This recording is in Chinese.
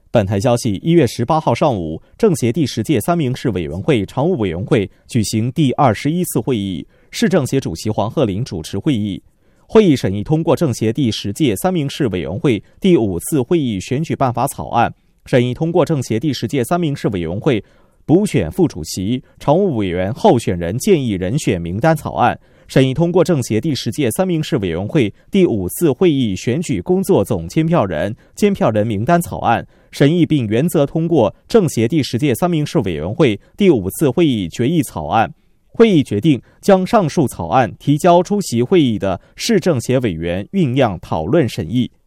本台消息，1月18号上午，政协第10届三明市委员会常务委员会举行第21次会议，市政协主席黄鹤龄主持会议。会议审议通过政协第10届三明市委员会第5次会议选举办法草案，审议通过政协第10届三明市委员会补选副主席、常务委员候选人建议人选名单草案，审议通过政协第10届三明市委员会第5次会议选举工作总监票人、监票人名单草案，审议并原则通过政协第10届三明市委员会第5次会议决议草案。会议决定将上述草案提交出席会议的市政协委员酝酿讨论审议。